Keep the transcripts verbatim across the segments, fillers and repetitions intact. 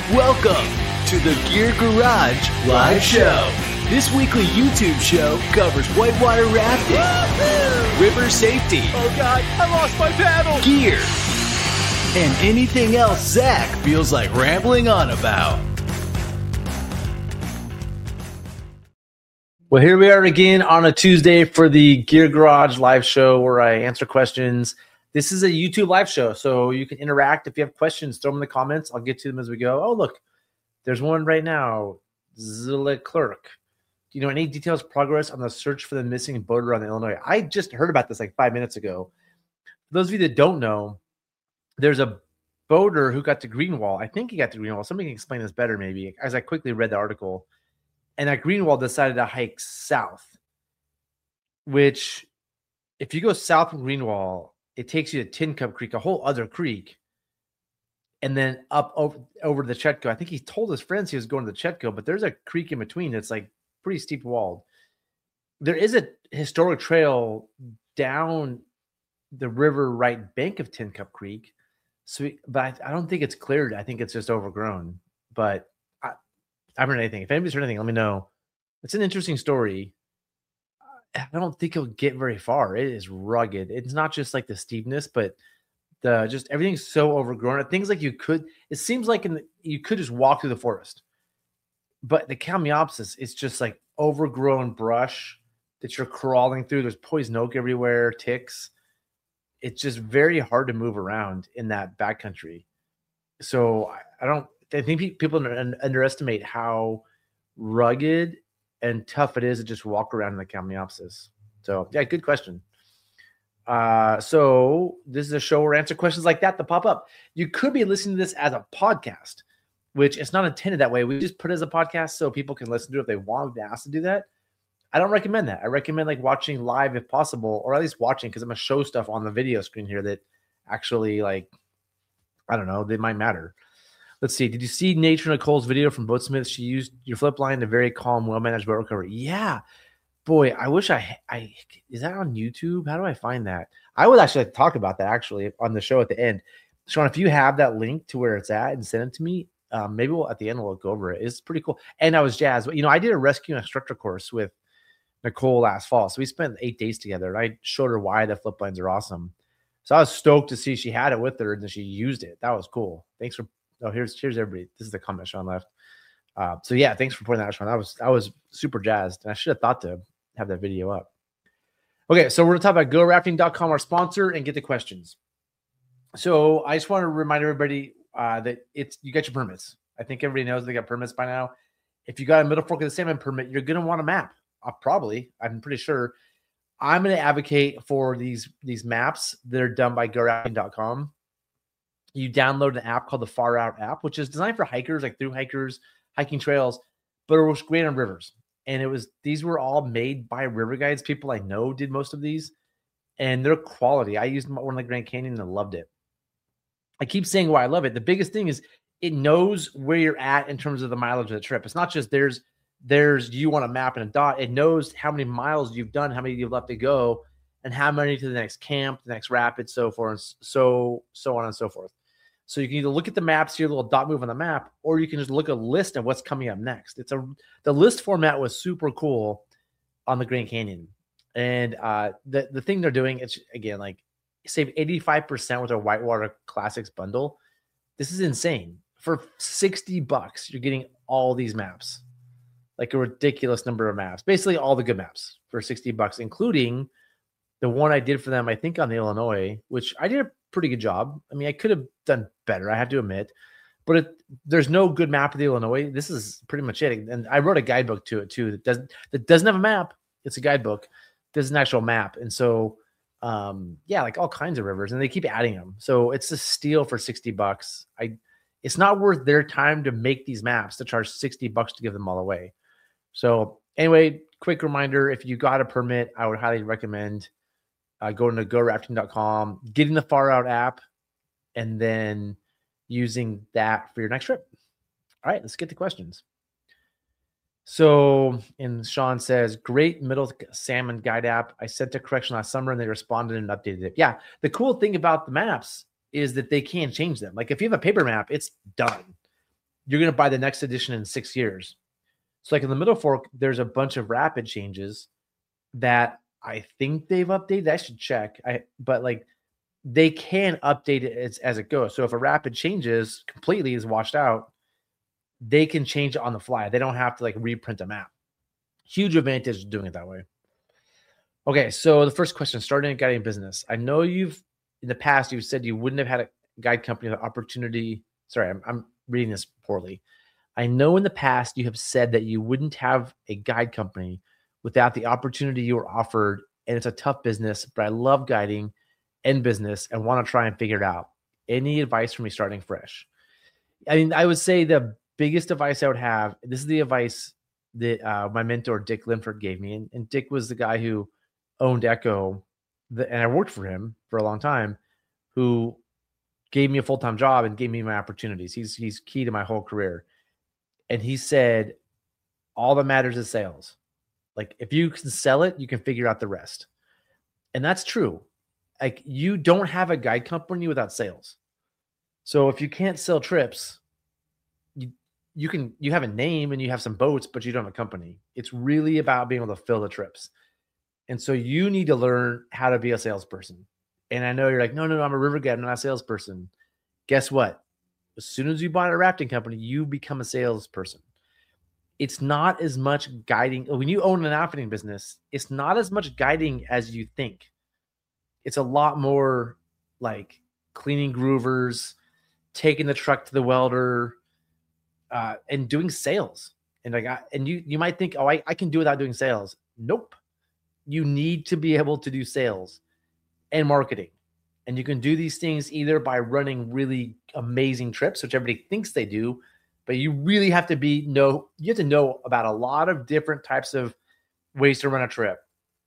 Welcome to the Gear Garage Live Show. This weekly YouTube show covers whitewater rafting, Woo-hoo! river safety, oh god, I lost my paddle, gear, and anything else Zach feels like rambling on about. Well, here we are again on a Tuesday for the Gear Garage Live Show where I answer questions. This is a YouTube live show, so you can interact. If you have questions, throw them in the comments. I'll get to them as we go. Oh, look, there's one right now. Zilla Clerk. Do you know any details, progress on the search for the missing boater on the Illinois? I just heard about this like five minutes ago. For those of you that don't know, there's a boater who got to Greenwall. I think he got to Greenwall. Somebody can explain this better maybe, as I quickly read the article. And at Greenwall decided to hike south, which if you go south from Greenwall, it takes you to Tin Cup Creek, a whole other creek, and then up over, over to the Chetco. I think he told his friends he was going to the Chetco, but there's a creek in between that's like pretty steep walled. There is a historic trail down the river right bank of Tin Cup Creek, so but I, I don't think it's cleared. I think it's just overgrown. But I, I haven't heard anything. If anybody's heard anything, let me know. It's an interesting story. I don't think he'll get very far. It is rugged. It's not just like the steepness, but the just everything's so overgrown. Things like you could, it seems like in the, you could just walk through the forest, but the Kalmiopsis, it's just like overgrown brush that you're crawling through. There's poison oak everywhere, ticks. It's just very hard to move around in that backcountry. So I, I don't. I think people under, underestimate how rugged and tough it is to just walk around in the Kalmiopsis. So yeah, good question. Uh, so this is a show where I answer questions like that that pop up. You could be listening to this as a podcast, which it's not intended that way. We just put it as a podcast so people can listen to it if they want to ask to do that. I don't recommend that. I recommend like watching live if possible, or at least watching, because I'm gonna show stuff on the video screen here that actually, like, I don't know, they might matter. Let's see. Did you see Nature Nicole's video from Boatsmith? She used your flip line to very calm, well-managed boat recovery. Yeah. Boy, I wish I, I, is that on YouTube? How do I find that? I would actually like to talk about that actually on the show at the end. Sean, if you have that link to where it's at and send it to me, um, maybe we'll, at the end we'll go over it. It's pretty cool. And I was jazzed. You know, I did a rescue instructor course with Nicole last fall. So we spent eight days together and I showed her why the flip lines are awesome. So I was stoked to see she had it with her and then she used it. That was cool. Thanks for Oh, here's here's everybody. This is the comment Sean left. Uh, so yeah, thanks for pointing that out, Sean. I was I was super jazzed, and I should have thought to have that video up. Okay, so we're gonna talk about go rafting dot com, our sponsor, and get the questions. So I just want to remind everybody uh, that it's you got your permits. I think everybody knows they got permits by now. If you got a Middle Fork of the Salmon permit, you're gonna want a map. Uh, probably, I'm pretty sure. I'm gonna advocate for these these maps that are done by go rafting dot com. You download an app called the Far Out app, which is designed for hikers, like through hikers, hiking trails, but it was great on rivers. And it was, these were all made by river guides. People I know did most of these, and they're quality. I used one in the Grand Canyon and loved it. I keep saying why I love it. The biggest thing is it knows where you're at in terms of the mileage of the trip. It's not just there's, there's you on a map and a dot. It knows how many miles you've done, how many you've left to go, and how many to the next camp, the next rapid, so forth, and so, so on and so forth. So you can either look at the map, see your little dot move on the map, or you can just look at a list of what's coming up next. It's a the list format was super cool on the Grand Canyon. And uh, the, the thing they're doing, it's again, like save eighty-five percent with their Whitewater Classics bundle. This is insane. For sixty bucks, you're getting all these maps, like a ridiculous number of maps, basically all the good maps for sixty bucks, including the one I did for them, I think on the Illinois, which I did a pretty good job. I mean, I could have done better, I have to admit, but it, there's no good map of the Illinois. This is pretty much it. And I wrote a guidebook to it too that doesn't that doesn't have a map. It's a guidebook. There's an actual map. And so, um, yeah, like all kinds of rivers, and they keep adding them. So it's a steal for sixty bucks. I, it's not worth their time to make these maps to charge sixty bucks to give them all away. So anyway, quick reminder, if you got a permit, I would highly recommend Uh, going to go rafting dot com, getting the Far Out app, and then using that for your next trip. All right, let's get to questions. So, and Sean says, great middle salmon guide app. I sent a correction last summer and they responded and updated it. Yeah, the cool thing about the maps is that they can change them. Like if you have a paper map, it's done. you're going to buy the next edition in six years. So like in the Middle Fork, there's a bunch of rapid changes that I think they've updated. I should check. I but like they can update it as, as it goes. So if a rapid changes completely, is washed out, they can change it on the fly. They don't have to like reprint a map. Huge advantage of doing it that way. Okay, so the first question, starting a guiding business. I know you've, in the past, you've said you wouldn't have had a guide company the opportunity. Sorry, I'm, I'm reading this poorly. I know in the past you have said that you wouldn't have a guide company without the opportunity you were offered, and it's a tough business, but I love guiding and business and want to try and figure it out. Any advice for me starting fresh? I mean, I would say the biggest advice I would have, this is the advice that uh, my mentor, Dick Linford, gave me. And, and Dick was the guy who owned Echo, the, and I worked for him for a long time, who gave me a full-time job and gave me my opportunities. He's, he's key to my whole career. And he said, all that matters is sales. Like if you can sell it, you can figure out the rest. And that's true. Like you don't have a guide company without sales. So if you can't sell trips, you, you can, you have a name and you have some boats, but you don't have a company. It's really about being able to fill the trips. And so you need to learn how to be a salesperson. And I know you're like, no, no, no, I'm a river guide. I'm not a salesperson. Guess what? As soon as you buy a rafting company, you become a salesperson. It's not as much guiding. When you own an outfitting business, it's not as much guiding as you think. It's a lot more like cleaning groovers, taking the truck to the welder, uh, and doing sales. And like, I, and you, you might think, oh, I, I can do without doing sales. Nope. You need to be able to do sales and marketing. And you can do these things either by running really amazing trips, which everybody thinks they do, but you really have to be know, you have to know about a lot of different types of ways to run a trip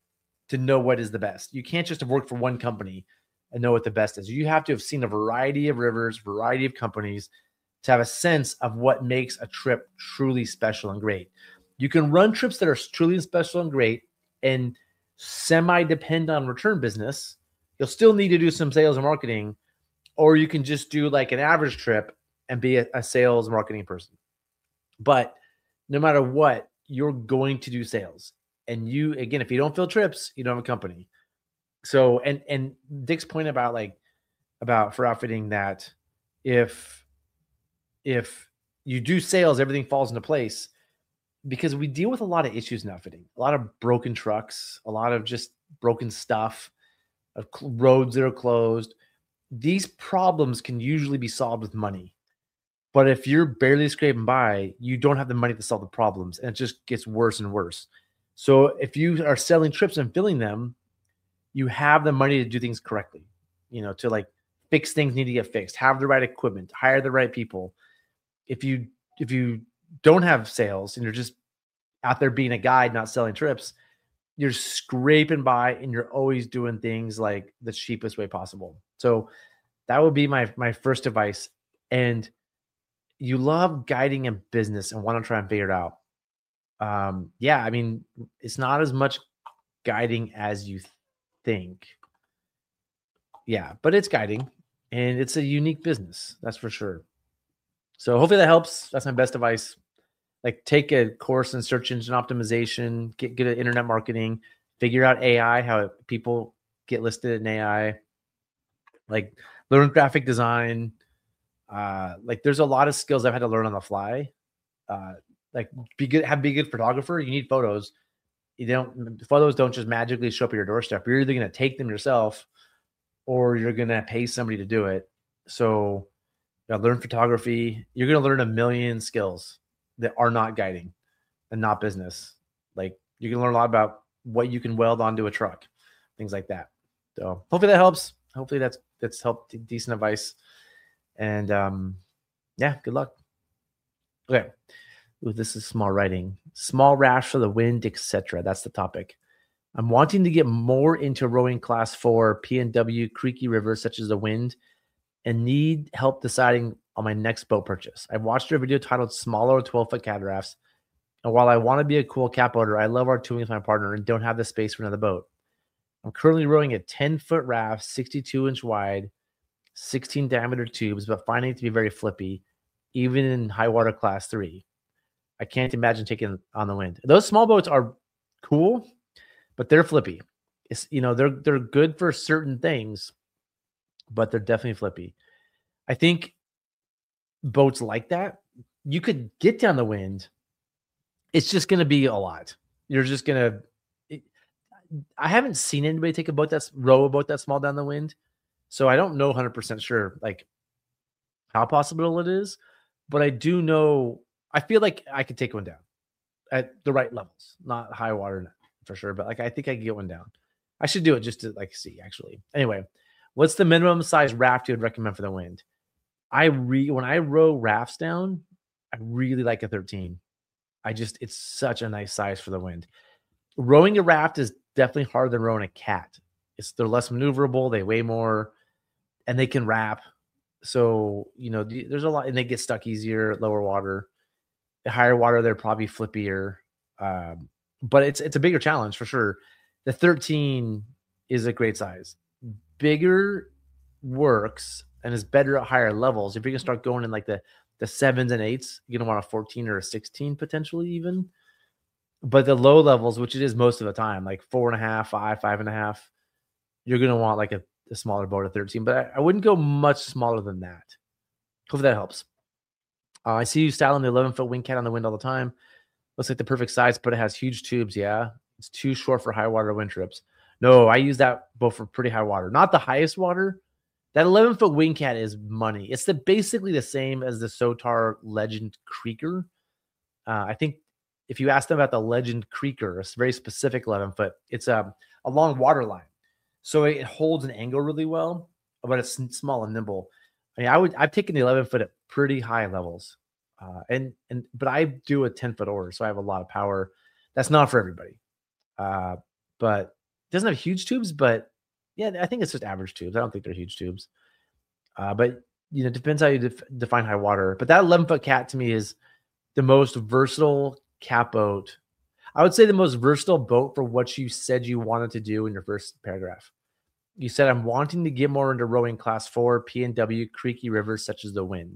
to know what is the best. You can't just have worked for one company and know what the best is. You have to have seen a variety of rivers, variety of companies to have a sense of what makes a trip truly special and great. You can run trips that are truly special and great and semi-depend on return business. You'll still need to do some sales and marketing, or you can just do like an average trip and be a, a sales marketing person. But no matter what, you're going to do sales. And you, again, if you don't fill trips, you don't have a company. So, and, and Dick's point about like, about for outfitting that if, if you do sales, everything falls into place, because we deal with a lot of issues in outfitting, a lot of broken trucks, a lot of just broken stuff, of roads that are closed. These problems can usually be solved with money. But if you're barely scraping by, you don't have the money to solve the problems, and it just gets worse and worse. So if you are selling trips and filling them, you have the money to do things correctly, you know, to like fix things need to get fixed, have the right equipment, hire the right people. If you, if you don't have sales and you're just out there being a guide, not selling trips, you're scraping by and you're always doing things like the cheapest way possible. So that would be my, my first advice. And you love guiding in business and want to try and figure it out. Um, yeah, I mean, it's not as much guiding as you think. Yeah, but it's guiding and it's a unique business. That's for sure. So hopefully that helps. That's my best advice. Like take a course in search engine optimization, get good at internet marketing, figure out A I, how people get listed in A I, like learn graphic design. Uh, like there's a lot of skills I've had to learn on the fly. Uh, like be good, have be a good photographer. You need photos. You don't, photos don't just magically show up at your doorstep. You're either going to take them yourself or you're going to pay somebody to do it. So you know, learn photography. You're going to learn a million skills that are not guiding and not business. Like you can learn a lot about what you can weld onto a truck, things like that. So hopefully that helps. Hopefully that's, that's helped, decent advice. And um, yeah, good luck. Okay. Ooh, this is small writing. Small rash for the wind, et cetera. That's the topic. I'm wanting to get more into rowing class four P N W creaky rivers such as the Wind and need help deciding on my next boat purchase. I watched your video titled Smaller twelve foot cataracts. And while I want to be a cool cap boater, I love R two-ing with my partner and don't have the space for another boat. I'm currently rowing a ten foot raft, sixty-two inch wide, sixteen diameter tubes, but finding it to be very flippy. even in high water class three. I can't imagine taking on the wind. Those small boats are cool, but they're flippy. It's, you know, they're they're good for certain things, but they're definitely flippy. I think boats like that, you could get down the wind. It's just going to be a lot. You're just going to, I haven't seen anybody take a boat that's row a boat that small down the wind. So I don't know one hundred percent sure like how possible it is, but I do know, I feel like I could take one down at the right levels, not high water for sure, but like I think I can get one down. I should do it just to like see actually. Anyway, what's the minimum size raft you would recommend for the wind? I re when I row rafts down, I really like a thirteen. I just, it's such a nice size for the wind. Rowing a raft is definitely harder than rowing a cat. It's they're less maneuverable, they weigh more, and they can wrap. So, you know, there's a lot, and they get stuck easier at lower water. At higher water, they're probably flippier. Um, but it's it's a bigger challenge for sure. The thirteen is a great size. Bigger works and is better at higher levels. If you're gonna start going in like the the sevens and eights, you're gonna want a fourteen or a sixteen potentially even. But the low levels, which it is most of the time, like four and a half, five, five and a half, you're gonna want like a, a smaller boat at thirteen. But I, I wouldn't go much smaller than that. Hopefully that helps. Uh, I see you styling the eleven foot wing cat on the wind all the time. Looks like the perfect size, but it has huge tubes. Yeah, it's too short for high water wind trips. No, I use that boat for pretty high water. Not the highest water. That eleven foot wing cat is money. It's the basically the same as the Sotar Legend Creeker. Uh, I think if you ask them about the Legend Creeker, a very specific eleven foot, it's a, a long water line. So it holds an angle really well, but it's small and nimble. I mean, I would, I've taken the eleven foot at pretty high levels. Uh, and, and, but I do a ten foot oar, so I have a lot of power. That's not for everybody. Uh, but it doesn't have huge tubes, but yeah, I think it's just average tubes. I don't think they're huge tubes. Uh, but you know, it depends how you def- define high water. But that eleven foot cat to me is the most versatile cat boat. I would say the most versatile boat for what you said you wanted to do in your first paragraph. You said, I'm wanting to get more into rowing class four, P and W, creaky rivers such as the wind.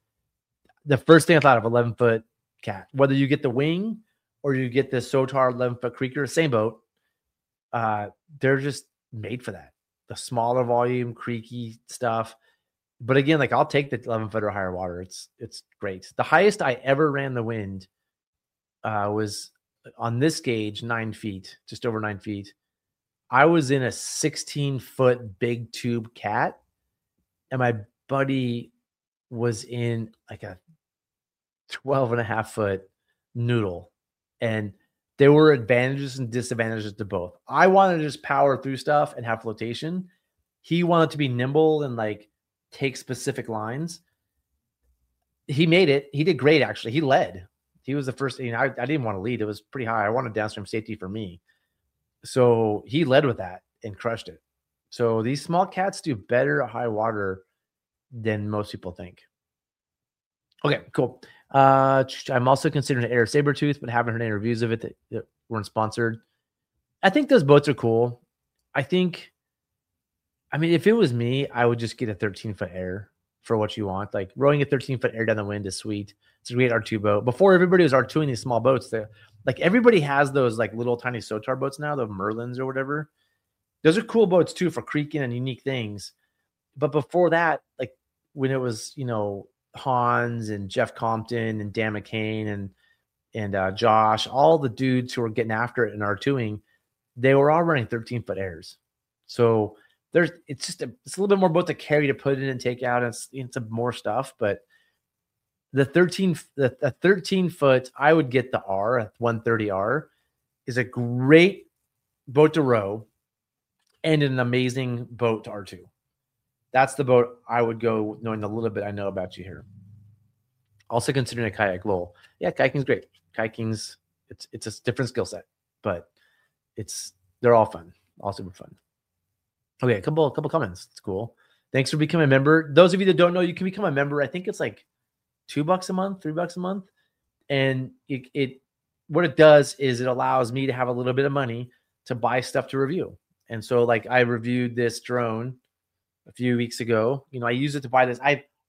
The first thing I thought of, eleven foot cat. Whether you get the wing or you get the Sotar eleven foot creaker, same boat. Uh, they're just made for that. The smaller volume, creaky stuff. But again, like I'll take the eleven foot or higher water. It's it's great. The highest I ever ran the wind uh, was on this gauge, nine feet, just over nine feet. I was in a sixteen foot big tube cat, and my buddy was in like a twelve and a half foot noodle. And there were advantages and disadvantages to both. I wanted to just power through stuff and have flotation. He wanted to be nimble and like take specific lines. He made it. He did great, actually. He led. He was the first. You know, I, I didn't want to lead. It was pretty high. I wanted downstream safety for me. So he led with that and crushed it. So these small cats do better at high water than most people think. Okay, cool. Uh, I'm also considering an Air Sabertooth, but haven't heard any reviews of it that, that weren't sponsored. I think those boats are cool. I think, I mean, if it was me, I would just get a thirteen foot Air for what you want. Like rowing a thirteen foot Air down the wind is sweet. It's a great R two boat. Before everybody was R two-ing these small boats, they, like everybody has those like little tiny Sotar boats now, the Merlins or whatever. Those are cool boats too for creaking and unique things. But before that, like when it was, you know, Hans and Jeff Compton and Dan McCain and and uh, Josh, all the dudes who were getting after it and R two-ing, they were all running thirteen foot Airs. So there's it's just a, it's a little bit more boat to carry, to put in and take out. And it's it's more stuff, but the thirteen the, the thirteen foot, I would get the R, a one thirty R, is a great boat to row and an amazing boat to R two. That's the boat I would go, knowing a little bit I know about you here. Also considering a kayak. Lol. Yeah, kayaking's great. Kayaking's it's it's a different skill set, but it's they're all fun, all super fun. Okay, a couple a couple comments. It's cool. Thanks for becoming a member. Those of you that don't know, you can become a member. I think it's like two bucks a month, three bucks a month, and it it what it does is it allows me to have a little bit of money to buy stuff to review. And so, like I reviewed this drone a few weeks ago. You know, I use it to buy this. I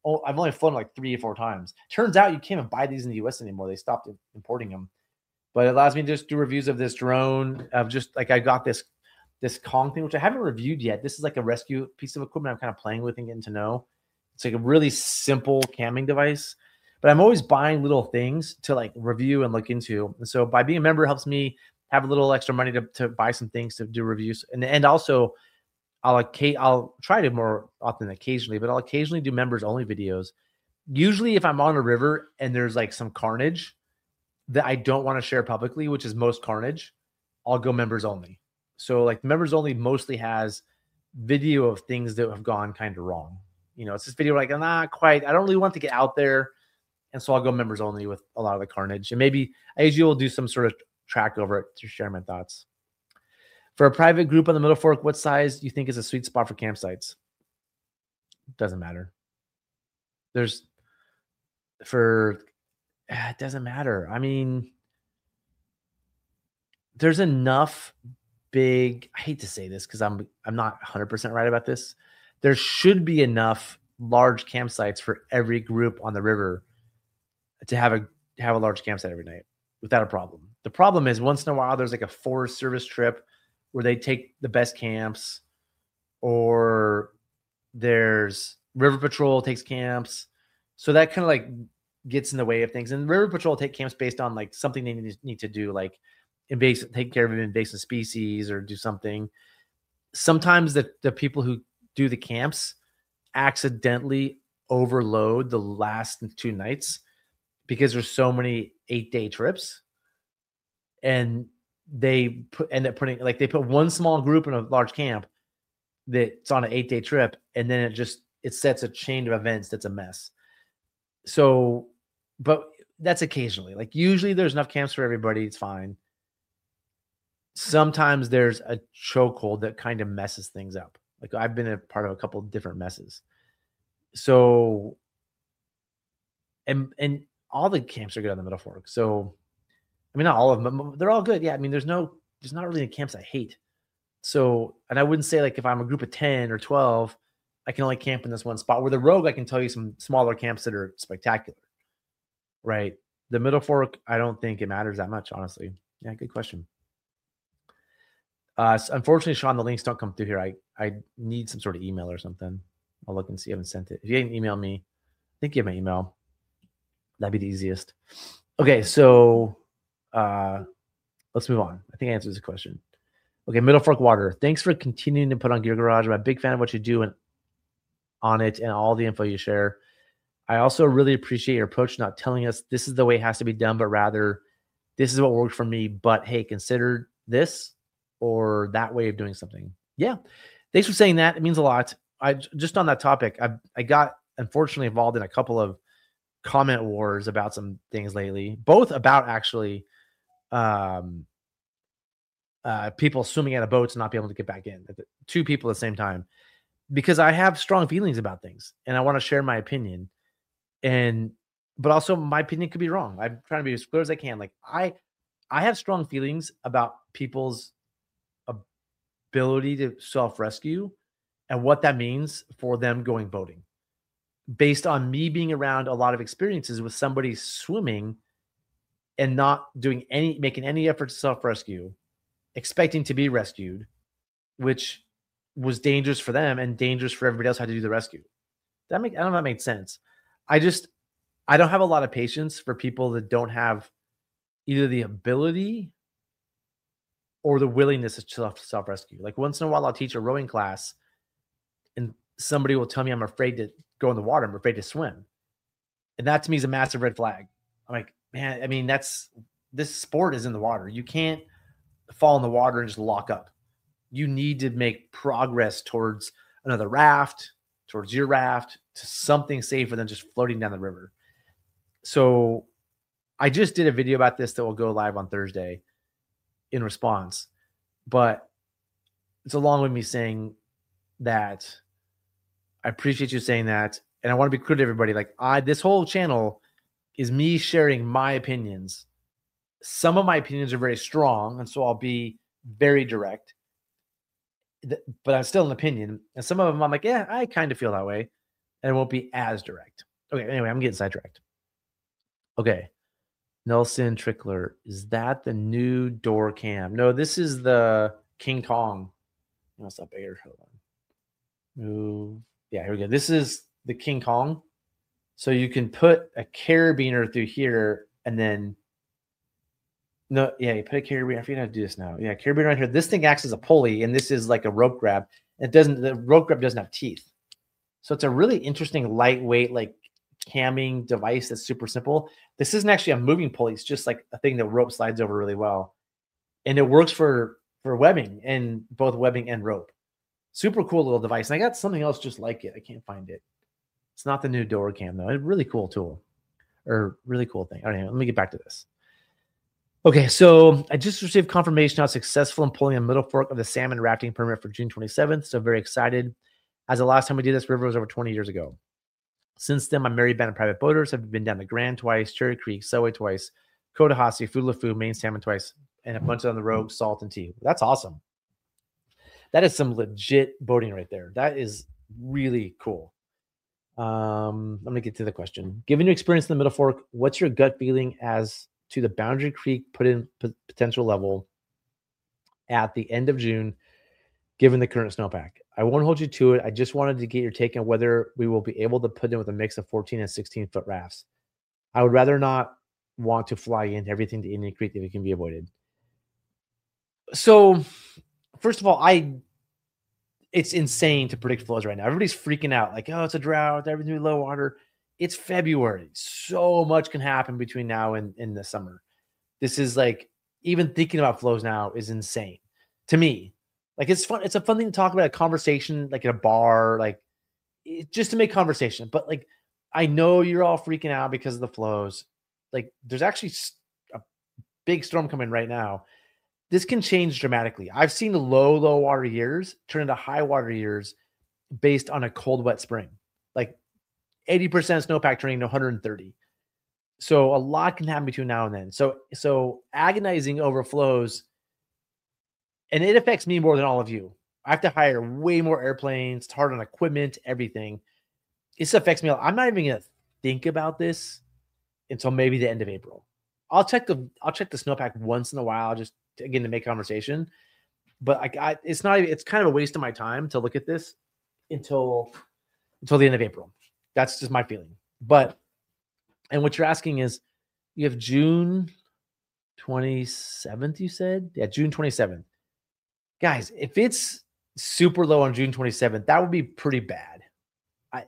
oh, I've only flown like three or four times. Turns out you can't even buy these in the U S anymore. They stopped importing them. But it allows me to just do reviews of this drone, of just like I got this this Kong thing, which I haven't reviewed yet. This is like a rescue piece of equipment I'm kind of playing with and getting to know. It's like a really simple camming device, but I'm always buying little things to like review and look into. And so by being a member helps me have a little extra money to, to buy some things to do reviews. And, and also I'll, I'll try to more often occasionally, but I'll occasionally do members only videos. Usually if I'm on a river and there's like some carnage that I don't want to share publicly, which is most carnage, I'll go members only. So like members only mostly has video of things that have gone kind of wrong. You know, it's this video like, not quite, I don't really want to get out there. And so I'll go members only with a lot of the carnage. And maybe I usually will do some sort of track over it to share my thoughts. For a private group on the Middle Fork, what size do you think is a sweet spot for campsites? Doesn't matter. There's for, it doesn't matter. I mean, there's enough big, I hate to say this because I'm I'm not one hundred percent right about this. There should be enough large campsites for every group on the river to have a have a large campsite every night without a problem. The problem is once in a while there's like a Forest Service trip where they take the best camps, or there's River Patrol takes camps. So that kind of like gets in the way of things. And River Patrol take camps based on like something they need, need to do, like invasive, take care of an invasive species or do something. Sometimes the, the people who do the camps accidentally overload the last two nights because there's so many eight day trips, and they put, end up putting like they put one small group in a large camp that's on an eight day trip, and then it just it sets a chain of events that's a mess. So, but that's occasionally. Like usually there's enough camps for everybody. It's fine. Sometimes there's a chokehold that kind of messes things up. Like I've been a part of a couple of different messes. So, and and all the camps are good on the Middle Fork. So, I mean, not all of them, but they're all good. Yeah, I mean, there's no, there's not really any camps I hate. So, and I wouldn't say like if I'm a group of ten or twelve, I can only camp in this one spot. Where the Rogue, I can tell you some smaller camps that are spectacular, right? The Middle Fork, I don't think it matters that much, honestly. Yeah, good question. Uh, so unfortunately, Sean, the links don't come through here. I, I need some sort of email or something. I'll look and see. I haven't sent it. If you didn't email me, I think you have my email. That'd be the easiest. Okay, so uh, let's move on. I think I answered this question. Okay, Middle Fork Water. Thanks for continuing to put on Gear Garage. I'm a big fan of what you do and on it and all the info you share. I also really appreciate your approach, not telling us this is the way it has to be done, but rather this is what worked for me. But hey, consider this or that way of doing something. Yeah. Thanks for saying that. It means a lot. I just on that topic, I I got unfortunately involved in a couple of comment wars about some things lately, both about actually um, uh, people swimming out of boats and not being able to get back in. Two people at the same time, because I have strong feelings about things and I want to share my opinion. And, but also my opinion could be wrong. I'm trying to be as clear as I can. Like I, I have strong feelings about people's ability to self-rescue and what that means for them going boating, based on me being around a lot of experiences with somebody swimming and not doing any, making any effort to self-rescue, expecting to be rescued, which was dangerous for them and dangerous for everybody else who had to do the rescue. That make, I don't know if that made sense. I just, I don't have a lot of patience for people that don't have either the ability or the willingness to self-rescue. Like once in a while, I'll teach a rowing class and somebody will tell me I'm afraid to go in the water. I'm afraid to swim. And that to me is a massive red flag. I'm like, man, I mean, that's, this sport is in the water. You can't fall in the water and just lock up. You need to make progress towards another raft, towards your raft, to something safer than just floating down the river. So I just did a video about this that will go live on Thursday in response, but it's along with me saying that I appreciate you saying that. And I want to be clear to everybody. Like I, this whole channel is me sharing my opinions. Some of my opinions are very strong, and so I'll be very direct, but I'm still an opinion. And some of them I'm like, yeah, I kind of feel that way. And it won't be as direct. Okay, anyway, I'm getting sidetracked. Okay. Nelson Trickler. Is that the new door cam? No, this is the King Kong. No, it's not bigger. Hold on. Move. Yeah, here we go. This is the King Kong. So you can put a carabiner through here and then no, yeah, you put a carabiner. I forget how to do this now. Yeah, carabiner right here. This thing acts as a pulley, and this is like a rope grab. It doesn't the rope grab doesn't have teeth. So it's a really interesting lightweight, like camming device that's super simple. This isn't actually a moving pulley. It's just like a thing that rope slides over really well. And it works for, for webbing and both webbing and rope. Super cool little device. And I got something else just like it. I can't find it. It's not the new door cam though. It's a really cool tool or really cool thing. All right, let me get back to this. Okay, so I just received confirmation I was successful in pulling a middle fork of the salmon rafting permit for June twenty-seventh. So very excited. As the last time we did this river was over twenty years ago. Since then, my married band of private boaters have been down the Grand twice, Cherry Creek, Selway twice, Cotahuasi, Foodlafu, Main Salmon twice, and a bunch on the Rogue, Salt, and Tea. That's awesome. That is some legit boating right there. That is really cool. Um, let me get to the question. Given your experience in the Middle Fork, what's your gut feeling as to the Boundary Creek put in p- potential level at the end of June, given the current snowpack? I won't hold you to it. I just wanted to get your take on whether we will be able to put in with a mix of fourteen and sixteen foot rafts. I would rather not want to fly in everything to Indian Creek if it can be avoided. So, first of all, I it's insane to predict flows right now. Everybody's freaking out like, oh, it's a drought, everything low water. It's February. So much can happen between now and in the summer. This is like, even thinking about flows now is insane to me. Like, it's fun. It's a fun thing to talk about, a conversation, like at a bar, like it, just to make conversation. But like, I know you're all freaking out because of the flows. Like, there's actually a big storm coming right now. This can change dramatically. I've seen low, low water years turn into high water years based on a cold, wet spring. Like eighty percent snowpack turning to one hundred thirty. So a lot can happen between now and then. So, so agonizing over flows, and it affects me more than all of you. I have to hire way more airplanes, it's hard on equipment, everything. This affects me. I'm not even going to think about this until maybe the end of April. I'll check the I'll check the snowpack once in a while, just to, again to make conversation. But I, I it's not it's kind of a waste of my time to look at this until until the end of April. That's just my feeling. But and what you're asking is, you have June twenty-seventh, you said? Yeah, June twenty-seventh. Guys, if it's super low on June twenty-seventh, that would be pretty bad. I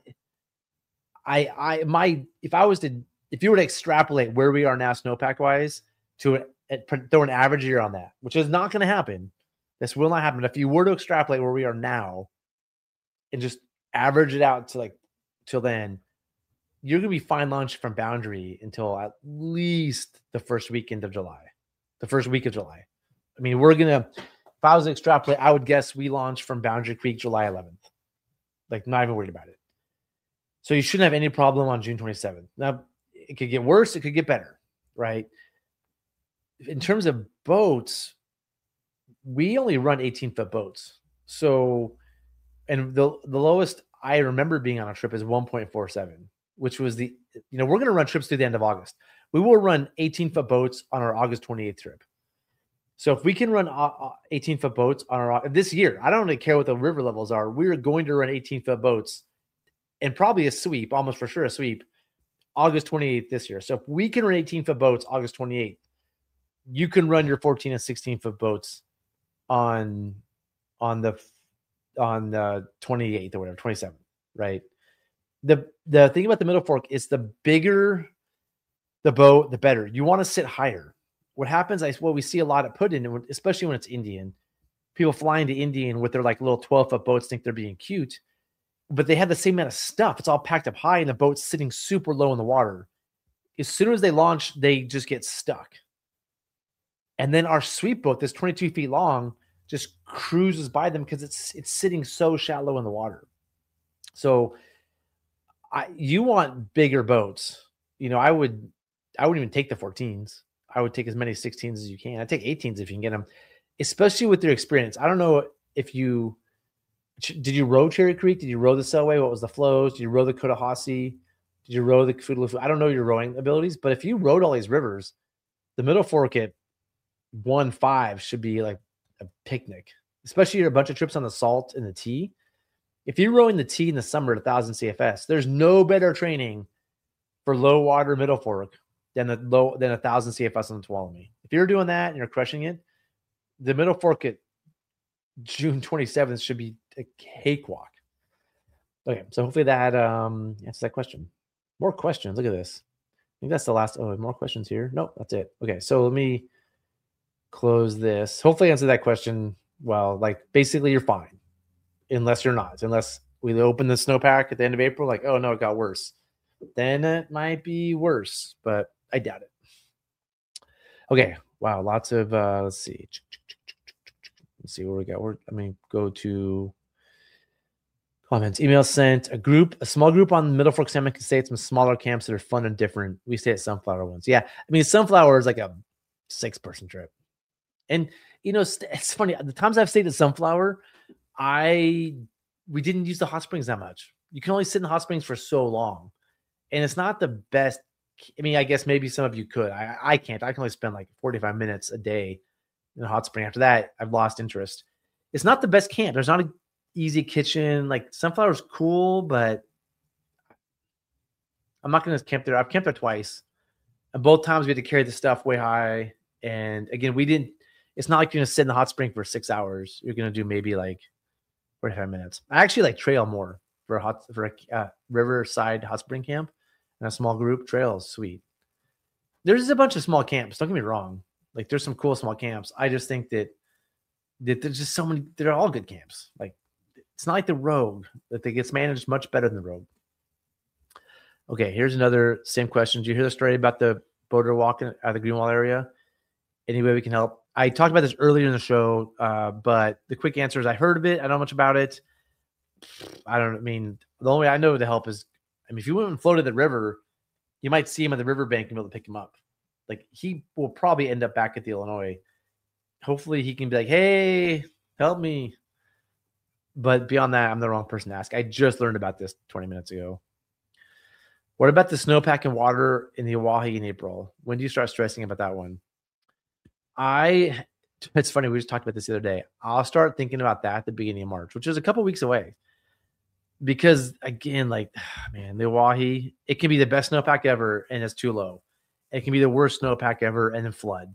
I I my if I was to if you were to extrapolate where we are now snowpack wise to an, throw an average year on that, which is not going to happen. This will not happen. If you were to extrapolate where we are now and just average it out to like till then, you're going to be fine launch from Boundary until at least the first weekend of July, the first week of July. I mean, we're going to, if I was to extrapolate, I would guess we launch from Boundary Creek July eleventh. Like, not even worried about it. So you shouldn't have any problem on June twenty-seventh. Now, it could get worse. It could get better, right? In terms of boats, we only run eighteen-foot boats. So, and the, the lowest I remember being on a trip is one point four seven, which was the, you know, we're going to run trips through the end of August. We will run eighteen-foot boats on our August twenty-eighth trip. So if we can run eighteen-foot boats on our this year, I don't really care what the river levels are. We're going to run eighteen-foot boats and probably a sweep, almost for sure a sweep, August twenty-eighth this year. So if we can run eighteen-foot boats August twenty-eighth, you can run your fourteen and sixteen-foot boats on on the on the twenty-eighth or whatever, twenty-seventh, right? The the thing about the Middle Fork is the bigger the boat, the better. You want to sit higher. What happens, I what we see a lot of put in, especially when it's Indian, people flying to Indian with their like little twelve-foot boats think they're being cute, but they have the same amount of stuff. It's all packed up high, and the boat's sitting super low in the water. As soon as they launch, they just get stuck. And then our sweep boat, that's twenty-two feet long, just cruises by them because it's it's sitting so shallow in the water. So I you want bigger boats. You know, I would I wouldn't even take the fourteens. I would take as many sixteens as you can. I'd take eighteens if you can get them, especially with your experience. I don't know if you did you row Cherry Creek? Did you row the Selway? What was the flows? Did you row the Cotahuasi? Did you row the Futaloo? I don't know your rowing abilities, but if you rowed all these rivers, the Middle Fork at one five should be like a picnic, especially a bunch of trips on the Salt and the T. If you're rowing the T in the summer at one thousand C F S, there's no better training for low water Middle Fork than the low than one thousand C F S on the Tuolumne. If you're doing that and you're crushing it, the Middle Fork at June twenty-seventh should be a cakewalk. Okay, so hopefully that um, answers that question. More questions. Look at this. I think that's the last. Oh, more questions here. Nope, that's it. Okay, so let me close this. Hopefully answer that question well. Like basically you're fine. Unless you're not. Unless we open the snowpack at the end of April, like, oh no, it got worse. Then it might be worse, but I doubt it. Okay. Wow. Lots of uh let's see. Let's see where we got. We're, I mean, go to comments. Email sent. A group, a small group on Middle Fork Salmon can stay at some smaller camps that are fun and different. We stay at Sunflower ones. Yeah. I mean, Sunflower is like a six person trip. And you know, it's funny. The times I've stayed at Sunflower, I we didn't use the hot springs that much. You can only sit in the hot springs for so long. And it's not the best. I mean, I guess maybe some of you could. I, I can't. I can only spend like forty-five minutes a day in a hot spring. After that, I've lost interest. It's not the best camp. There's not an easy kitchen. Like Sunflower's cool, but I'm not going to camp there. I've camped there twice. And both times we had to carry the stuff way high. And again, we didn't. It's not like you're going to sit in the hot spring for six hours. You're going to do maybe like forty-five minutes. I actually like trail more for a hot for a uh, riverside hot spring camp. And a small group. Trail is sweet. There's a bunch of small camps. Don't get me wrong. Like there's some cool small camps. I just think that that there's just so many. They're all good camps. Like it's not like the Rogue that they gets managed much better than the Rogue. Okay, here's another same question. Did you hear the story about the boater walking out of the Greenwall area? Any way we can help? I talked about this earlier in the show, uh, but the quick answer is I heard of it. I don't know much about it. I don't I mean, the only way I know to help is, I mean, if you went and floated the river, you might see him on the riverbank and be able to pick him up. Like he will probably end up back at the Illinois. Hopefully he can be like, hey, help me. But beyond that, I'm the wrong person to ask. I just learned about this twenty minutes ago. What about the snowpack and water in the Oahe in April? When do you start stressing about that one? I, it's funny. We just talked about this the other day. I'll start thinking about that at the beginning of March, which is a couple weeks away. Because again, like, man, the Oahe, it can be the best snowpack ever and it's too low. It can be the worst snowpack ever and then flood.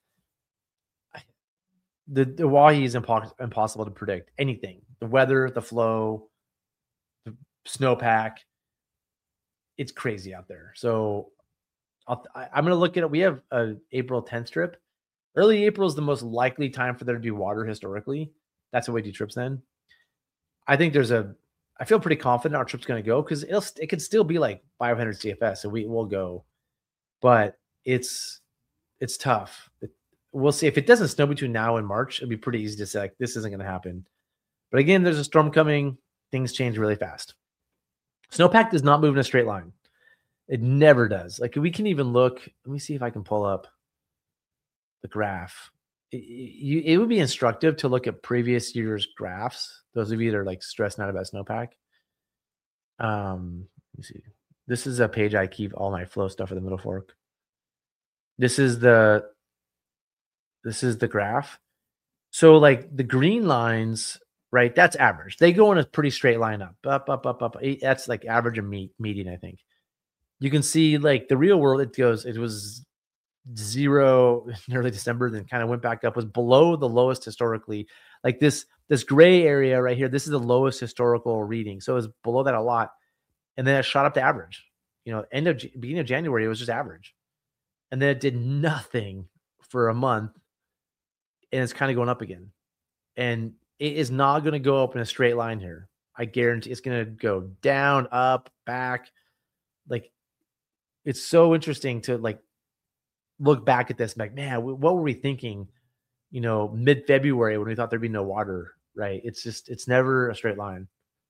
The, the Oahe is impo- impossible to predict anything. The weather, the flow, the snowpack. It's crazy out there. So I'll, I, I'm going to look at it. We have a April tenth trip. Early April is the most likely time for there to be water historically. That's the way we do trips then. I think there's a, I feel pretty confident our trip's going to go because it'll it could still be like five hundred C F S, and we will go. But it's it's tough. It, we'll see if it doesn't snow between now and March. It'd be pretty easy to say like this isn't going to happen. But again, there's a storm coming. Things change really fast. Snowpack does not move in a straight line. It never does. Like we can even look. Let me see if I can pull up the graph. It, it, it would be instructive to look at previous year's graphs. Those of you that are like stressing out about snowpack. Um, let me see. This is a page I keep all my flow stuff for the Middle Fork. This is the this is the graph. So like the green lines, right? That's average. They go in a pretty straight line up, up, up, up, up. That's like average and me- median, I think. You can see like the real world. It goes. It was zero in early December, then kind of went back up. Was below the lowest historically. Like this. This gray area right here, this is the lowest historical reading. So it was below that a lot. And then it shot up to average. You know, end of beginning of January, it was just average. And then it did nothing for a month. And it's kind of going up again. And it is not going to go up in a straight line here. I guarantee it's going to go down, up, back. Like, it's so interesting to like look back at this. Like, man, what were we thinking? You know, mid-February when we thought there'd be no water, right? It's just, it's never a straight line.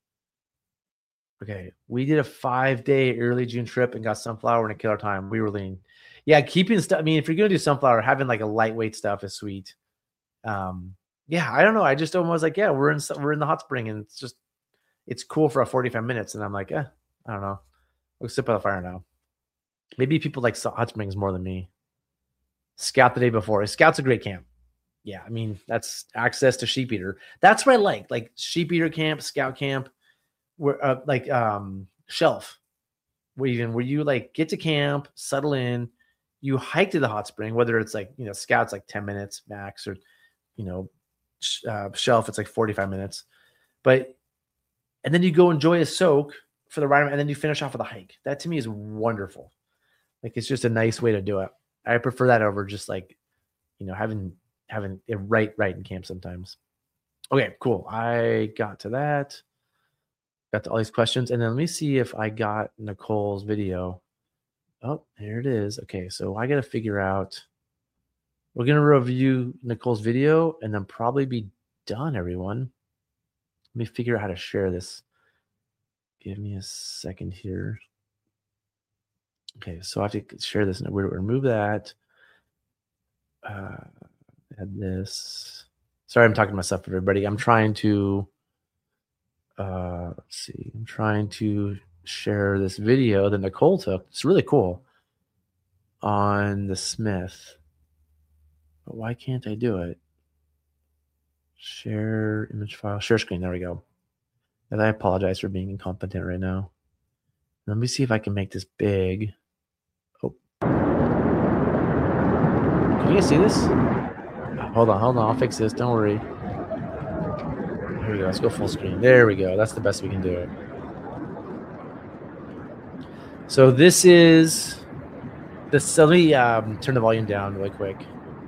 Okay. We did a five-day early June trip and got sunflower in a killer time. We were lean. Yeah, keeping stuff. I mean, if you're going to do sunflower, having like a lightweight stuff is sweet. Um, yeah, I don't know. I just almost like, yeah, we're in, we're in the hot spring and it's just, it's cool for a forty-five minutes. And I'm like, eh, I don't know. We'll sit by the fire now. Maybe people like hot springs more than me. Scout the day before. Scout's a great camp. Yeah, I mean, that's access to sheep eater. That's what I like. Like sheep eater camp, scout camp, where uh, like um shelf. Where you where you like get to camp, settle in, you hike to the hot spring, whether it's like, you know, scout's like ten minutes max, or, you know, uh, shelf, it's like forty-five minutes. But, and then you go enjoy a soak for the ride, and then you finish off with a hike. That to me is wonderful. Like, it's just a nice way to do it. I prefer that over just like, you know, having having it right right in camp sometimes. Okay, cool. I got to that. Got to all these questions, and then let me see if I got Nicole's video. Oh, there it is. Okay, so I got to figure out. We're gonna review Nicole's video, and then probably be done. Everyone, let me figure out how to share this. Give me a second here. Okay, so I have to share this, and we're gonna remove that. Uh, add this. Sorry, I'm talking to myself, everybody. I'm trying to. Uh, let's see. I'm trying to share this video that Nicole took. It's really cool on the Smith. But why can't I do it? Share image file, share screen. There we go. And I apologize for being incompetent right now. Let me see if I can make this big. Oh. Can you guys see this? Hold on, hold on. I'll fix this. Don't worry. Here we go. Let's go full screen. There we go. That's the best we can do it. So this is the. So let me um, turn the volume down really quick.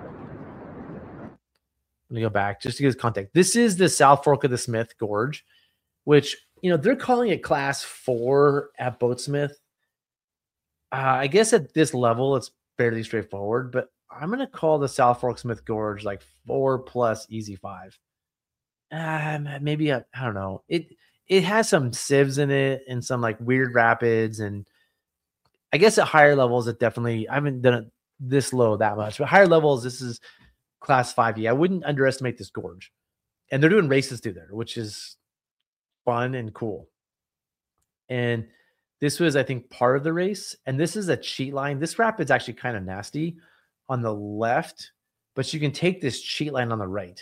Let me go back just to give context. This is the South Fork of the Smith Gorge, which, you know, they're calling it class four at Boatsmith. Uh, I guess at this level, it's fairly straightforward, but I'm going to call the South Fork Smith Gorge like four plus easy five. Um, maybe I, I don't know. It it has some sieves in it and some like weird rapids, and I guess at higher levels it definitely. I haven't done it this low that much, but higher levels this is class five E. I wouldn't underestimate this gorge, and they're doing races through there, which is fun and cool. And this was, I think, part of the race. And this is a cheat line. This rapid's actually kind of nasty on the left, but you can take this cheat line on the right.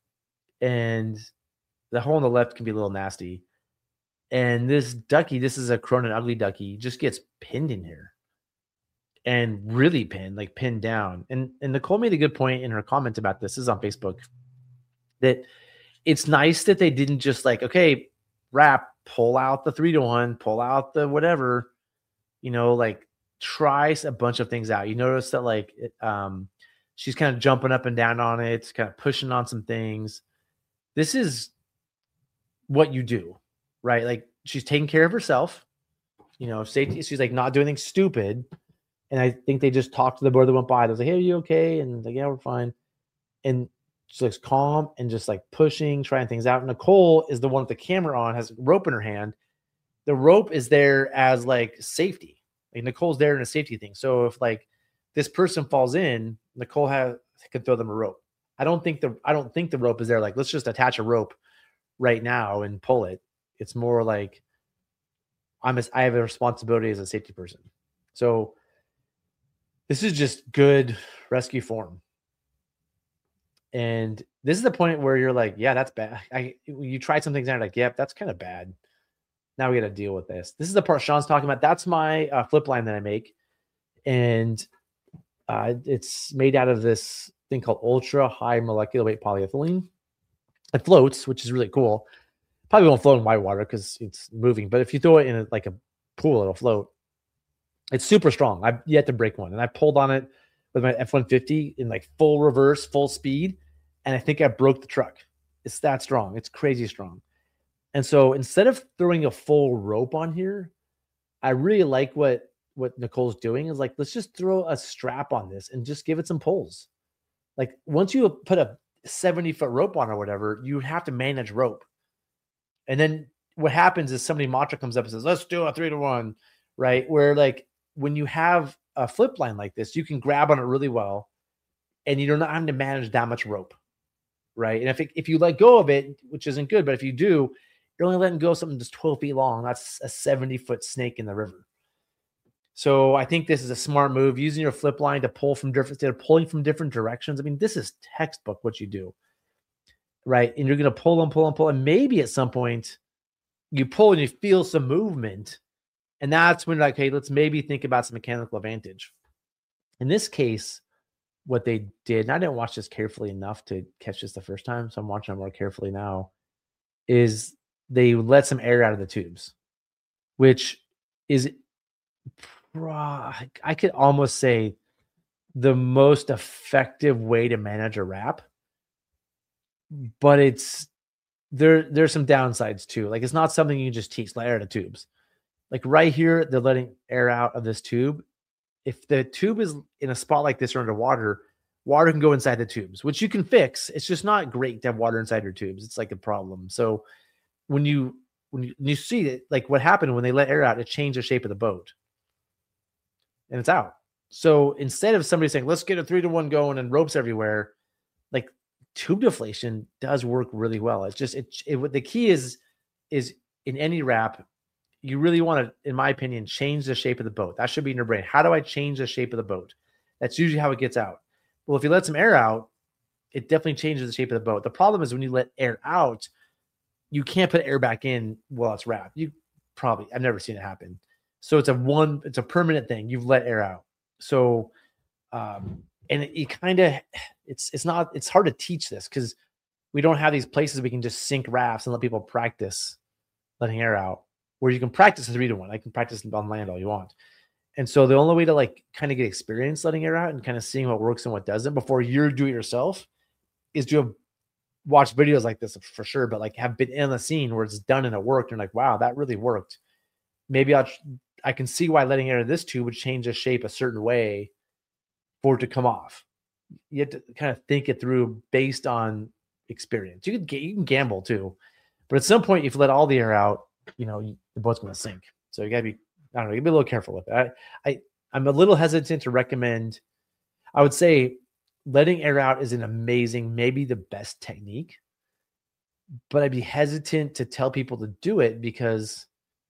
And the hole on the left can be a little nasty. And this ducky, this is a Cronin ugly ducky, just gets pinned in here. And really pinned, like pinned down. And, and Nicole made a good point in her comment about this. This is on Facebook. That it's nice that they didn't just like, okay, wrap, pull out the three to one, pull out the whatever, you know, like try a bunch of things out. You notice that like it, um, she's kind of jumping up and down on it, kind of pushing on some things. This is what you do, right? Like she's taking care of herself, you know, safety. She's like not doing anything stupid. And I think they just talked to the board that went by. They was like, hey, are you okay? And like, yeah, we're fine. And she looks calm and just like pushing, trying things out. Nicole is the one with the camera on, has a rope in her hand. The rope is there as like safety. Like Nicole's there in a safety thing. So if like this person falls in, Nicole has can throw them a rope. I don't think the I don't think the rope is there. Like, let's just attach a rope right now and pull it. It's more like I'm a, I have a responsibility as a safety person. So this is just good rescue form. And this is the point where you're like, yeah, that's bad. I you tried some things and you're like, yep, that's kind of bad. Now we got to deal with this. This is the part Sean's talking about. That's my uh, flip line that I make. And uh, it's made out of this thing called ultra high molecular weight polyethylene. It floats, which is really cool. Probably won't float in white water because it's moving. But if you throw it in a, like a pool, it'll float. It's super strong. I've yet to break one. And I pulled on it with my F one fifty in like full reverse, full speed. And I think I broke the truck. It's that strong. It's crazy strong. And so instead of throwing a full rope on here, I really like what, what Nicole's doing is like, let's just throw a strap on this and just give it some pulls. Like once you put a seventy foot rope on or whatever, you have to manage rope. And then what happens is somebody mantra comes up and says, let's do a three to one, right? Where like when you have a flip line like this, you can grab on it really well and you're not having to manage that much rope, right? And if it, if you let go of it, which isn't good, but if you do, you're only letting go of something that's twelve feet long. That's a seventy foot snake in the river. So I think this is a smart move, using your flip line to pull from different, instead of pulling from different directions. I mean, this is textbook what you do, right? And you're going to pull and pull and pull. And maybe at some point you pull and you feel some movement. And that's when, like, hey, let's maybe think about some mechanical advantage. In this case, what they did, and I didn't watch this carefully enough to catch this the first time, so I'm watching it more carefully now, is they let some air out of the tubes, which is, I could almost say, the most effective way to manage a wrap. But it's there. There's some downsides too. Like, it's not something you can just teach. Let air out of tubes. Like right here, they're letting air out of this tube. If the tube is in a spot like this or underwater, water can go inside the tubes, which you can fix. It's just not great to have water inside your tubes. It's like a problem. So when you when you, when you see it, like what happened when they let air out, it changed the shape of the boat. And it's out. So instead of somebody saying, let's get a three to one going and ropes everywhere, like, tube deflation does work really well. It's just, it, it the key is, is in any wrap, you really want to, in my opinion, change the shape of the boat. That should be in your brain. How do I change the shape of the boat? That's usually how it gets out. Well, if you let some air out, it definitely changes the shape of the boat. The problem is when you let air out, you can't put air back in while it's wrapped. You probably, I've never seen it happen. So it's a one, it's a permanent thing. You've let air out. So, um, and it, it kind of, it's, it's not, it's hard to teach this because we don't have these places we can just sink rafts and let people practice letting air out, where you can practice a three to one. I can practice on land all you want. And so the only way to, like, kind of get experience letting air out and kind of seeing what works and what doesn't before you do it yourself is to have watched videos like this for sure, but like have been in the scene where it's done and it worked. And like, wow, that really worked. Maybe I'll, I can see why letting air in this tube would change the shape a certain way for it to come off. You have to kind of think it through based on experience. You can you can gamble too, but at some point, if you let all the air out, you know, the boat's going to sink. So you got to be, I don't know, you be a little careful with that. I, I I'm a little hesitant to recommend. I would say letting air out is an amazing, maybe the best technique, but I'd be hesitant to tell people to do it because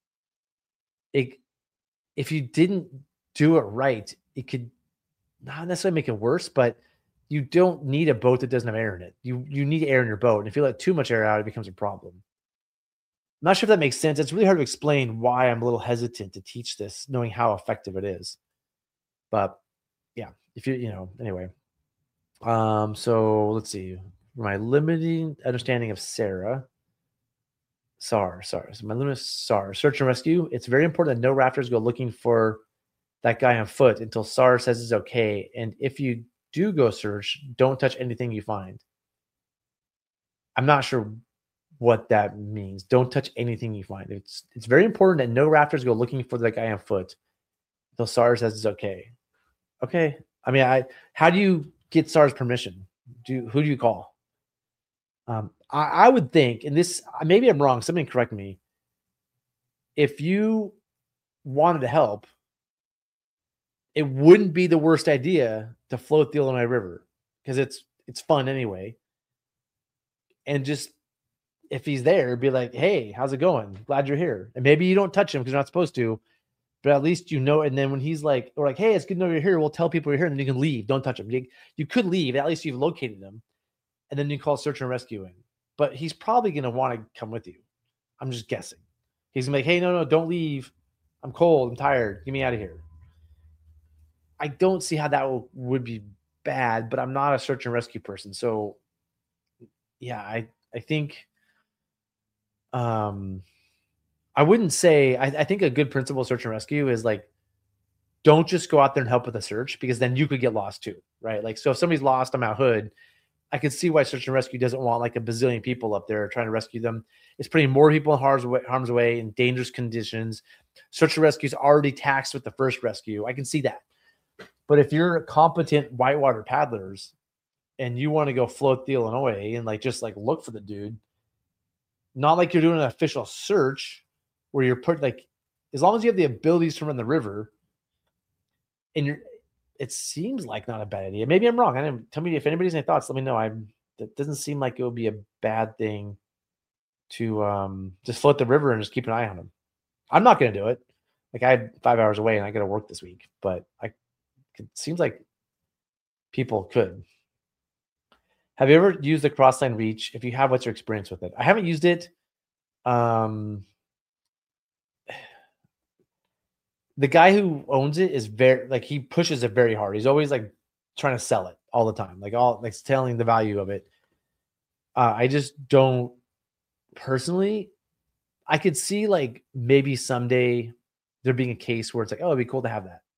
it, if you didn't do it right, it could not necessarily make it worse, but you don't need a boat that doesn't have air in it. You you need air in your boat. And if you let too much air out, it becomes a problem. I'm not sure if that makes sense. It's really hard to explain why I'm a little hesitant to teach this, knowing how effective it is. But yeah, if you, you know, anyway. Um, so let's see. My limiting understanding of Sarah. S A R, sorry. So my limited S A R, search and rescue. It's very important that no rafters go looking for that guy on foot until S A R says it's okay. And if you do go search, don't touch anything you find. I'm not sure what that means. Don't touch anything you find. It's it's very important that no rafters go looking for that guy on foot until S A R says it's okay. Okay. I mean, I how do you get S A R's permission? Do who do you call? Um, I, I would think, and this maybe I'm wrong. Somebody correct me. If you wanted to help, it wouldn't be the worst idea to float the Illinois River because it's it's fun anyway. And just if he's there, be like, "Hey, how's it going? Glad you're here." And maybe you don't touch him because you're not supposed to, but at least you know. And then when he's like, or like, "Hey, it's good to know you're here," we'll tell people you're here, and then you can leave. Don't touch him. You, you could leave. At least you've located him, and then you call search and rescue in. But he's probably going to want to come with you. I'm just guessing. He's gonna be like, "Hey, no, no, don't leave. I'm cold. I'm tired. Get me out of here." I don't see how that will, would be bad, but I'm not a search and rescue person. So yeah, I, I think, um, I wouldn't say, I, I think a good principle of search and rescue is like, don't just go out there and help with the search because then you could get lost too. Right. Like, so if somebody's lost on Mount Hood, I could see why search and rescue doesn't want like a bazillion people up there trying to rescue them. It's putting more people in harm's way, harm's way in dangerous conditions. Search and rescue is already taxed with the first rescue. I can see that. But if you're competent whitewater paddlers and you want to go float the Illinois and like just like look for the dude, not like you're doing an official search where you're put like, as long as you have the abilities to run the river, and you're, it seems like not a bad idea. Maybe I'm wrong. I didn't tell me if anybody's any thoughts. Let me know. I that doesn't seem like it would be a bad thing to um, just float the river and just keep an eye on them. I'm not going to do it, Like I had five hours away and I got to work this week, but I it seems like people could. Have you ever used the Crossline Reach? If you have, what's your experience with it? I haven't used it. Um, the guy who owns it is very like he pushes it very hard. He's always like trying to sell it all the time, like all like telling the value of it. Uh, I just don't personally. I could see like maybe someday there being a case where it's like, oh, it'd be cool to have that.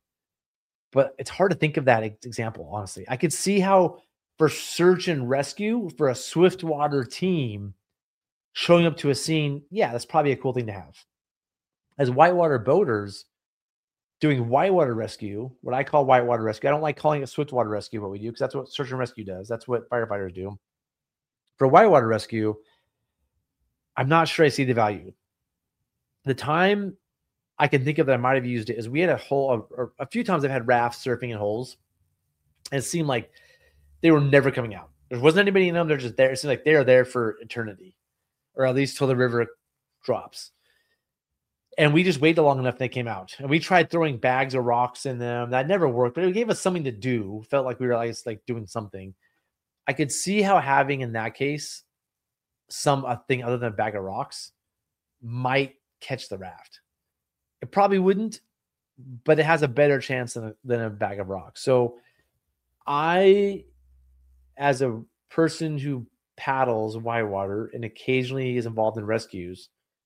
But it's hard to think of that example, honestly. I could see how for search and rescue for a Swiftwater team showing up to a scene, yeah, that's probably a cool thing to have. As whitewater boaters doing whitewater rescue, what I call whitewater rescue, I don't like calling it Swiftwater rescue, what we do, because that's what search and rescue does. That's what firefighters do. For whitewater rescue, I'm not sure I see the value. The time I can think of that I might have used it is we had a hole, or a few times I've had rafts surfing in holes, and it seemed like they were never coming out. There wasn't anybody in them. They're just there. It seemed like they are there for eternity, or at least till the river drops. And we just waited long enough and they came out. And we tried throwing bags of rocks in them. That never worked, but it gave us something to do. Felt like we were like, like doing something. I could see how having in that case some a thing other than a bag of rocks might catch the raft. It probably wouldn't, but it has a better chance than a, than a bag of rocks. So I, as a person who paddles whitewater and occasionally is involved in rescues,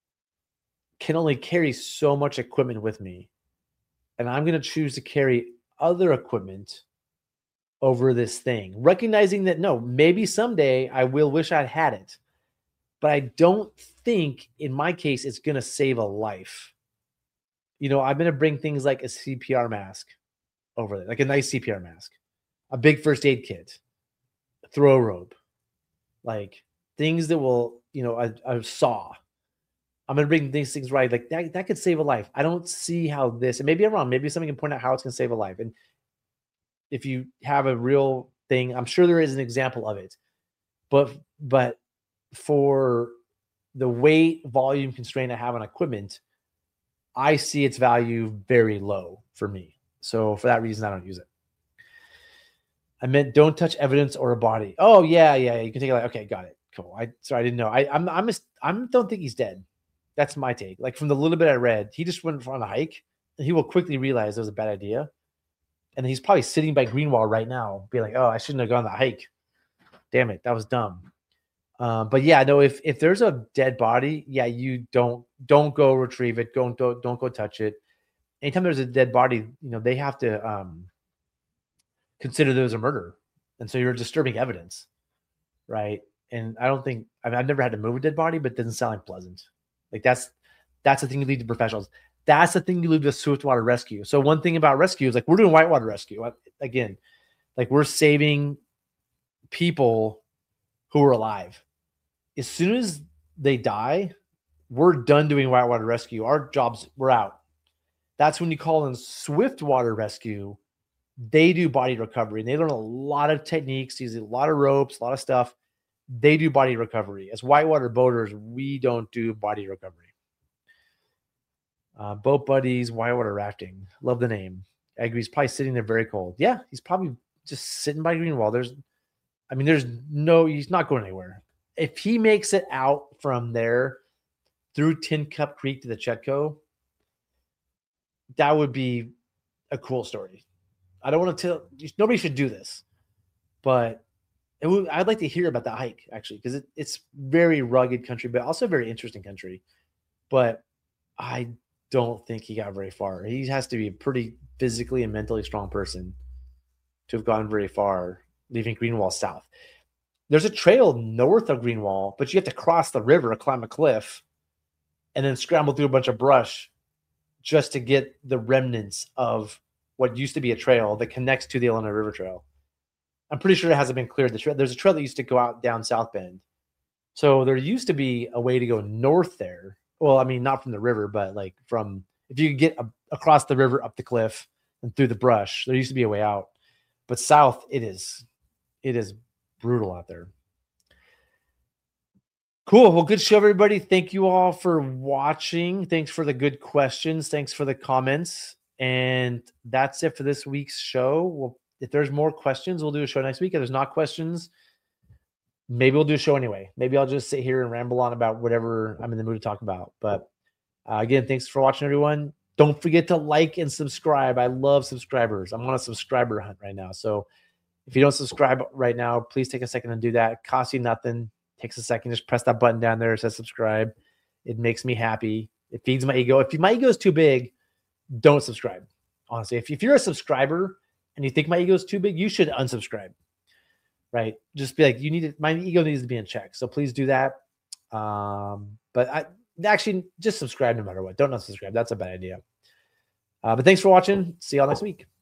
can only carry so much equipment with me. And I'm going to choose to carry other equipment over this thing, recognizing that, no, maybe someday I will wish I'd had it, but I don't think in my case it's going to save a life. You know, I'm going to bring things like a C P R mask over there, like a nice C P R mask, a big first aid kit, a throw rope, like things that will, you know, a, a saw. I'm going to bring these things right. Like that, that could save a life. I don't see how this, and maybe I'm wrong. Maybe somebody can point out how it's going to save a life. And if you have a real thing, I'm sure there is an example of it, but, but for the weight volume constraint I have on equipment, I see its value very low for me. So for that reason, I don't use it. I meant don't touch evidence or a body. Oh yeah. Yeah. You can take it like, okay, got it. Cool. I, sorry, I didn't know. I, I'm, I'm, I don't think he's dead. That's my take. Like from the little bit I read, he just went on a hike and he will quickly realize it was a bad idea. And he's probably sitting by Greenwall right now, being like, oh, I shouldn't have gone on that hike. Damn it. That was dumb. Um, but yeah, no, if, if there's a dead body, yeah, you don't, don't go retrieve it. Don't, don't, don't go touch it. Anytime there's a dead body, you know, they have to um, consider there was a murder. And so you're disturbing evidence. Right. And I don't think, I mean, I've never had to move a dead body, but it doesn't sound like pleasant. Like that's, that's the thing you leave to professionals. That's the thing you leave to Swiftwater rescue. So one thing about rescue is like, we're doing whitewater rescue. Again, like we're saving people who are alive. As soon as they die, we're done doing whitewater rescue. Our jobs, we're out. That's when you call in Swiftwater rescue. They do body recovery and they learn a lot of techniques, use a lot of ropes, a lot of stuff. They do body recovery. As whitewater boaters, we don't do body recovery. Uh, boat buddies, whitewater rafting. Love the name. I agree. He's probably sitting there very cold. Yeah, he's probably just sitting by Greenwall. There's, I mean, there's no, he's not going anywhere. If he makes it out from there through Tin Cup Creek to the Chetco, that would be a cool story. I don't want to tell, nobody should do this, but it would, I'd like to hear about that hike actually, because it, it's very rugged country, but also very interesting country. But I don't think he got very far. He has to be a pretty physically and mentally strong person to have gone very far, leaving Greenwall south. There's a trail north of Greenwall, but you have to cross the river, climb a cliff, and then scramble through a bunch of brush just to get the remnants of what used to be a trail that connects to the Illinois River Trail. I'm pretty sure it hasn't been cleared. The trail, there's a trail that used to go out down South Bend. So there used to be a way to go north there. Well, I mean, not from the river, but like from, if you could get a, across the river, up the cliff and through the brush, there used to be a way out. But south, it is, it is brutal out there. Cool. Well, good show, everybody. Thank you all for watching. Thanks for the good questions. Thanks for the comments. And that's it for this week's show. Well, if there's more questions, we'll do a show next week. If there's not questions, maybe we'll do a show anyway. Maybe I'll just sit here and ramble on about whatever I'm in the mood to talk about. But uh, again, thanks for watching, everyone. Don't forget to like and subscribe. I love subscribers. I'm on a subscriber hunt right now. So if you don't subscribe right now, please take a second and do that. It costs you nothing. Takes a second. Just press that button down there. It says subscribe. It makes me happy. It feeds my ego. If my ego is too big, don't subscribe. Honestly, if, if you're a subscriber and you think my ego is too big, you should unsubscribe. Right? Just be like, you need it. My ego needs to be in check. So please do that. Um, but I actually just subscribe no matter what. Don't unsubscribe. That's a bad idea. Uh, but thanks for watching. See y'all next week.